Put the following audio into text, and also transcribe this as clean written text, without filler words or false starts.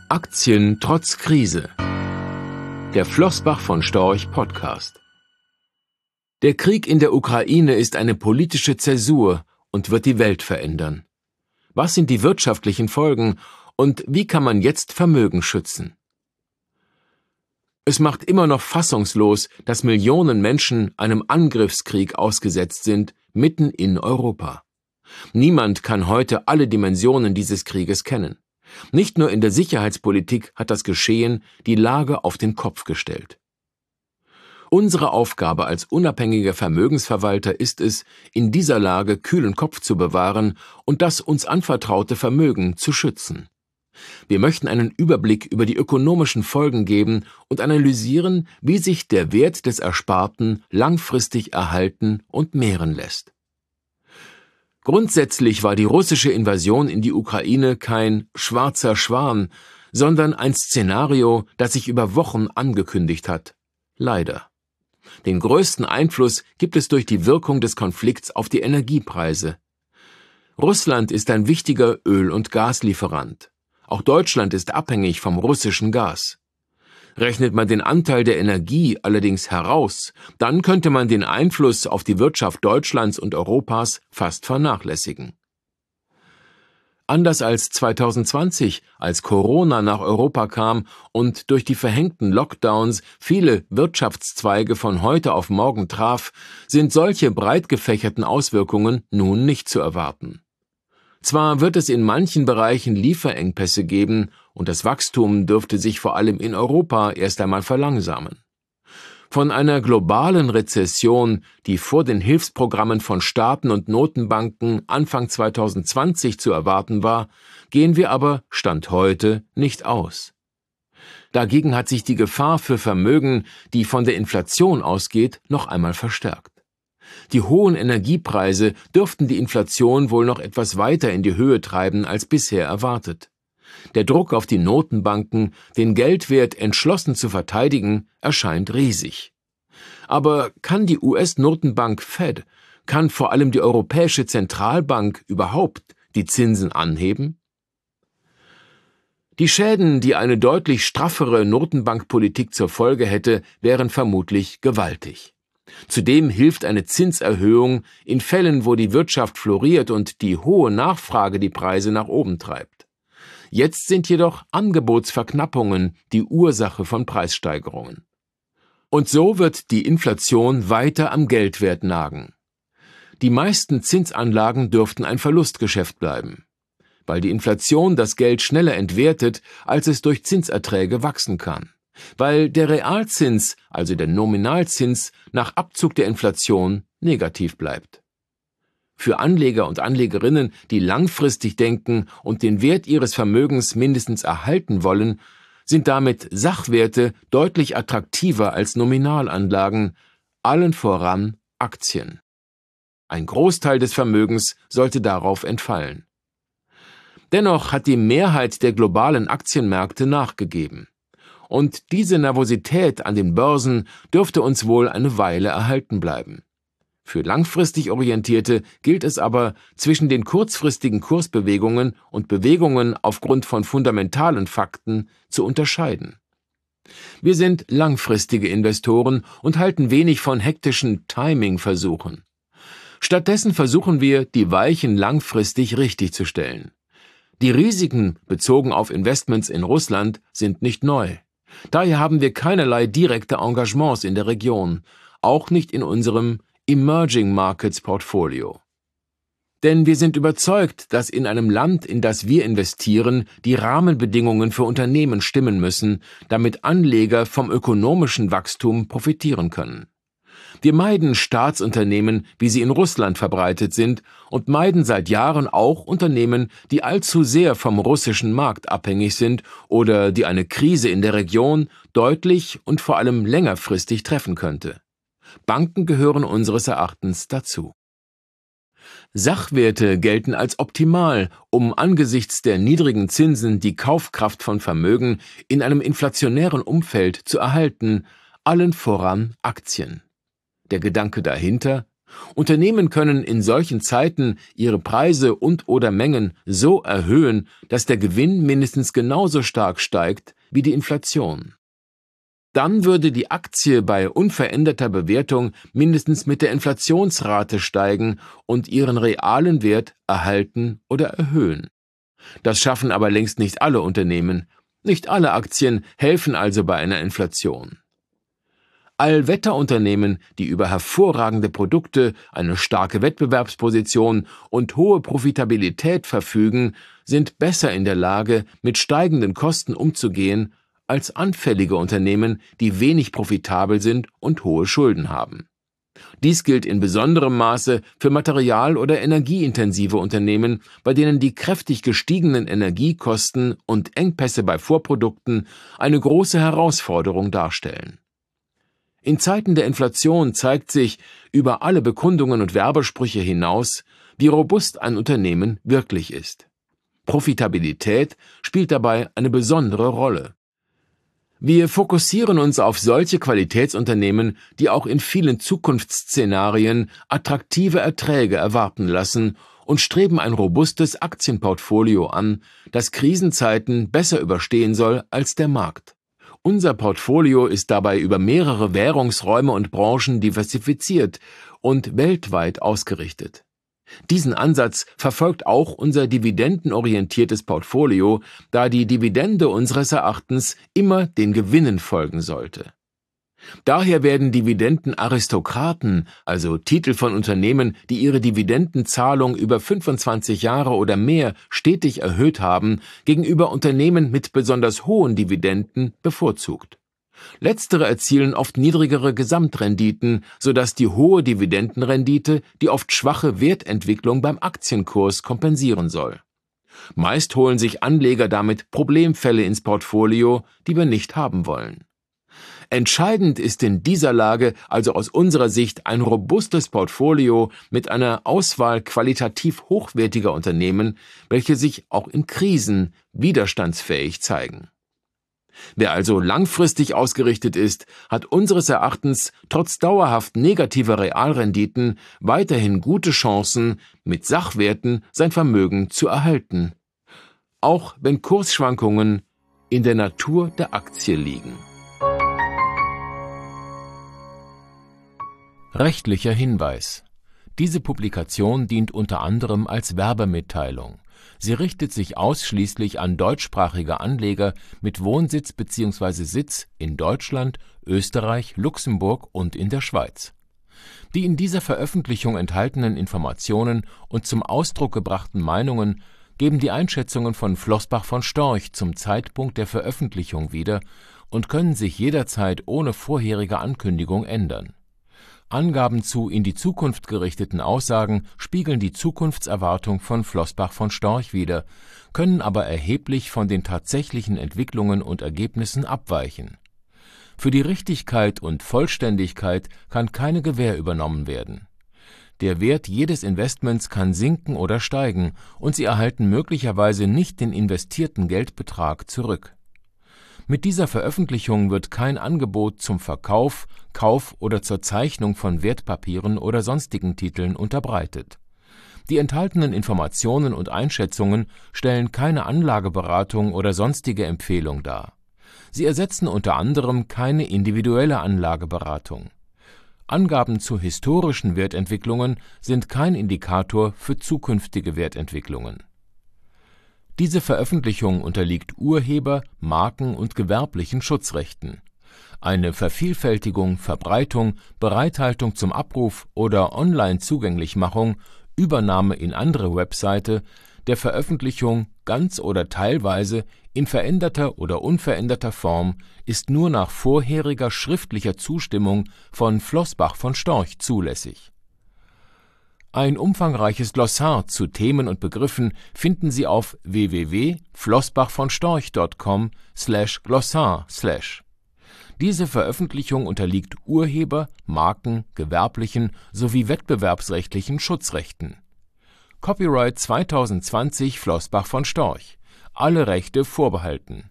Aktien trotz Krise. Der Flossbach von Storch Podcast. Der Krieg in der Ukraine ist eine politische Zäsur und wird die Welt verändern. Was sind die wirtschaftlichen Folgen und wie kann man jetzt Vermögen schützen? Es macht immer noch fassungslos, dass Millionen Menschen einem Angriffskrieg ausgesetzt sind, mitten in Europa. Niemand kann heute alle Dimensionen dieses Krieges kennen. Nicht nur in der Sicherheitspolitik hat das Geschehen die Lage auf den Kopf gestellt. Unsere Aufgabe als unabhängiger Vermögensverwalter ist es, in dieser Lage kühlen Kopf zu bewahren und das uns anvertraute Vermögen zu schützen. Wir möchten einen Überblick über die ökonomischen Folgen geben und analysieren, wie sich der Wert des Ersparten langfristig erhalten und mehren lässt. Grundsätzlich war die russische Invasion in die Ukraine kein schwarzer Schwan, sondern ein Szenario, das sich über Wochen angekündigt hat. Leider. Den größten Einfluss gibt es durch die Wirkung des Konflikts auf die Energiepreise. Russland ist ein wichtiger Öl- und Gaslieferant. Auch Deutschland ist abhängig vom russischen Gas. Rechnet man den Anteil der Energie allerdings heraus, dann könnte man den Einfluss auf die Wirtschaft Deutschlands und Europas fast vernachlässigen. Anders als 2020, als Corona nach Europa kam und durch die verhängten Lockdowns viele Wirtschaftszweige von heute auf morgen traf, sind solche breit gefächerten Auswirkungen nun nicht zu erwarten. Zwar wird es in manchen Bereichen Lieferengpässe geben und das Wachstum dürfte sich vor allem in Europa erst einmal verlangsamen. Von einer globalen Rezession, die vor den Hilfsprogrammen von Staaten und Notenbanken Anfang 2020 zu erwarten war, gehen wir aber Stand heute nicht aus. Dagegen hat sich die Gefahr für Vermögen, die von der Inflation ausgeht, noch einmal verstärkt. Die hohen Energiepreise dürften die Inflation wohl noch etwas weiter in die Höhe treiben als bisher erwartet. Der Druck auf die Notenbanken, den Geldwert entschlossen zu verteidigen, erscheint riesig. Aber kann die US-Notenbank Fed, kann vor allem die Europäische Zentralbank überhaupt die Zinsen anheben? Die Schäden, die eine deutlich straffere Notenbankpolitik zur Folge hätte, wären vermutlich gewaltig. Zudem hilft eine Zinserhöhung in Fällen, wo die Wirtschaft floriert und die hohe Nachfrage die Preise nach oben treibt. Jetzt sind jedoch Angebotsverknappungen die Ursache von Preissteigerungen. Und so wird die Inflation weiter am Geldwert nagen. Die meisten Zinsanlagen dürften ein Verlustgeschäft bleiben, weil die Inflation das Geld schneller entwertet, als es durch Zinserträge wachsen kann. Weil der Realzins, also der Nominalzins, nach Abzug der Inflation negativ bleibt. Für Anleger und Anlegerinnen, die langfristig denken und den Wert ihres Vermögens mindestens erhalten wollen, sind damit Sachwerte deutlich attraktiver als Nominalanlagen, allen voran Aktien. Ein Großteil des Vermögens sollte darauf entfallen. Dennoch hat die Mehrheit der globalen Aktienmärkte nachgegeben. Und diese Nervosität an den Börsen dürfte uns wohl eine Weile erhalten bleiben. Für langfristig Orientierte gilt es aber, zwischen den kurzfristigen Kursbewegungen und Bewegungen aufgrund von fundamentalen Fakten zu unterscheiden. Wir sind langfristige Investoren und halten wenig von hektischen Timing-Versuchen. Stattdessen versuchen wir, die Weichen langfristig richtig zu stellen. Die Risiken bezogen auf Investments in Russland sind nicht neu. Daher haben wir keinerlei direkte Engagements in der Region, auch nicht in unserem Emerging Markets Portfolio. Denn wir sind überzeugt, dass in einem Land, in das wir investieren, die Rahmenbedingungen für Unternehmen stimmen müssen, damit Anleger vom ökonomischen Wachstum profitieren können. Wir meiden Staatsunternehmen, wie sie in Russland verbreitet sind, und meiden seit Jahren auch Unternehmen, die allzu sehr vom russischen Markt abhängig sind oder die eine Krise in der Region deutlich und vor allem längerfristig treffen könnte. Banken gehören unseres Erachtens dazu. Sachwerte gelten als optimal, um angesichts der niedrigen Zinsen die Kaufkraft von Vermögen in einem inflationären Umfeld zu erhalten, allen voran Aktien. Der Gedanke dahinter: Unternehmen können in solchen Zeiten ihre Preise und/oder Mengen so erhöhen, dass der Gewinn mindestens genauso stark steigt wie die Inflation. Dann würde die Aktie bei unveränderter Bewertung mindestens mit der Inflationsrate steigen und ihren realen Wert erhalten oder erhöhen. Das schaffen aber längst nicht alle Unternehmen. Nicht alle Aktien helfen also bei einer Inflation. Allwetterunternehmen, die über hervorragende Produkte, eine starke Wettbewerbsposition und hohe Profitabilität verfügen, sind besser in der Lage, mit steigenden Kosten umzugehen, als anfällige Unternehmen, die wenig profitabel sind und hohe Schulden haben. Dies gilt in besonderem Maße für material- oder energieintensive Unternehmen, bei denen die kräftig gestiegenen Energiekosten und Engpässe bei Vorprodukten eine große Herausforderung darstellen. In Zeiten der Inflation zeigt sich über alle Bekundungen und Werbesprüche hinaus, wie robust ein Unternehmen wirklich ist. Profitabilität spielt dabei eine besondere Rolle. Wir fokussieren uns auf solche Qualitätsunternehmen, die auch in vielen Zukunftsszenarien attraktive Erträge erwarten lassen und streben ein robustes Aktienportfolio an, das Krisenzeiten besser überstehen soll als der Markt. Unser Portfolio ist dabei über mehrere Währungsräume und Branchen diversifiziert und weltweit ausgerichtet. Diesen Ansatz verfolgt auch unser dividendenorientiertes Portfolio, da die Dividende unseres Erachtens immer den Gewinnen folgen sollte. Daher werden Dividendenaristokraten, also Titel von Unternehmen, die ihre Dividendenzahlung über 25 Jahre oder mehr stetig erhöht haben, gegenüber Unternehmen mit besonders hohen Dividenden bevorzugt. Letztere erzielen oft niedrigere Gesamtrenditen, sodass die hohe Dividendenrendite die oft schwache Wertentwicklung beim Aktienkurs kompensieren soll. Meist holen sich Anleger damit Problemfälle ins Portfolio, die wir nicht haben wollen. Entscheidend ist in dieser Lage also aus unserer Sicht ein robustes Portfolio mit einer Auswahl qualitativ hochwertiger Unternehmen, welche sich auch in Krisen widerstandsfähig zeigen. Wer also langfristig ausgerichtet ist, hat unseres Erachtens trotz dauerhaft negativer Realrenditen weiterhin gute Chancen, mit Sachwerten sein Vermögen zu erhalten, auch wenn Kursschwankungen in der Natur der Aktie liegen. Rechtlicher Hinweis: Diese Publikation dient unter anderem als Werbemitteilung. Sie richtet sich ausschließlich an deutschsprachige Anleger mit Wohnsitz bzw. Sitz in Deutschland, Österreich, Luxemburg und in der Schweiz. Die in dieser Veröffentlichung enthaltenen Informationen und zum Ausdruck gebrachten Meinungen geben die Einschätzungen von Flossbach von Storch zum Zeitpunkt der Veröffentlichung wieder und können sich jederzeit ohne vorherige Ankündigung ändern. Angaben zu in die Zukunft gerichteten Aussagen spiegeln die Zukunftserwartung von Flossbach von Storch wider, können aber erheblich von den tatsächlichen Entwicklungen und Ergebnissen abweichen. Für die Richtigkeit und Vollständigkeit kann keine Gewähr übernommen werden. Der Wert jedes Investments kann sinken oder steigen, und Sie erhalten möglicherweise nicht den investierten Geldbetrag zurück. Mit dieser Veröffentlichung wird kein Angebot zum Verkauf, Kauf oder zur Zeichnung von Wertpapieren oder sonstigen Titeln unterbreitet. Die enthaltenen Informationen und Einschätzungen stellen keine Anlageberatung oder sonstige Empfehlung dar. Sie ersetzen unter anderem keine individuelle Anlageberatung. Angaben zu historischen Wertentwicklungen sind kein Indikator für zukünftige Wertentwicklungen. Diese Veröffentlichung unterliegt Urheber-, Marken- und gewerblichen Schutzrechten. Eine Vervielfältigung, Verbreitung, Bereithaltung zum Abruf oder Online-Zugänglichmachung, Übernahme in andere Webseite, der Veröffentlichung ganz oder teilweise in veränderter oder unveränderter Form ist nur nach vorheriger schriftlicher Zustimmung von Flossbach von Storch zulässig. Ein umfangreiches Glossar zu Themen und Begriffen finden Sie auf www.flossbachvonstorch.com/glossar/. Diese Veröffentlichung unterliegt Urheber-, Marken-, gewerblichen sowie wettbewerbsrechtlichen Schutzrechten. Copyright 2020 Flossbach von Storch. Alle Rechte vorbehalten